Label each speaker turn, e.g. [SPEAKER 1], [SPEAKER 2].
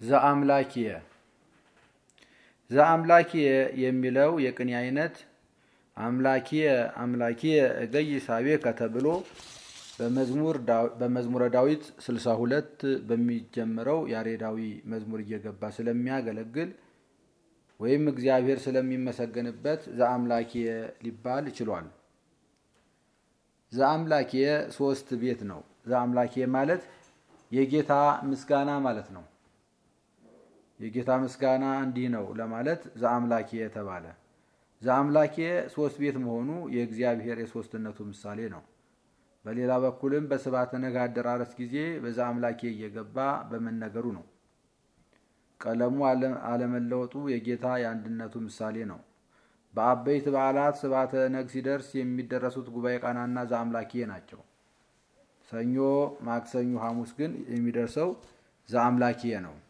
[SPEAKER 1] ዘአምላኪየ የሚለው የቅኔ አይነት አምላኪየ እገይሳቤከ ተብሎ በመዝሙረ ዳዊት 62 በሚጀምረው ያሬዳዊ መዝሙር እየገባ ስለሚያገለግል ወይም እግዚአብሔር ስለሚመሰገንበት ዘአምላኪየ ሊባል ይችላል። ዘአምላኪየ ሶስት ቤት ነው። ዘአምላኪየ ማለት የጌታ ምስጋና ማለት ነው። የጌታ ምስጋና እንዲህ ነው ለማለት ዘአምላኪየ ተባለ። ዘአምላኪየ ሶስት ቤት መሆኑ የእግዚአብሔር የሶስትነቱ ምሳሌ ነው። በሌላ በኩልም በስብሐተ ነግህ አደራረስ ጊዜ በዘአምላኪየ እየገባ በመነገሩ ነው። ቀለሙ አለመለወጡ የጌታ የአንድነቱ ምሳሌ ነው። በአበይት በዓላት ስብሐተ ነግህ ሲደርስ የሚደረሱት ጉባኤ ቃናና ዘአምላኪየ ናቸው። ሰኞ፣ ማክሰኞ፣ ሐሙስ ግን የሚደርሰው ዘአምላኪየ ነው።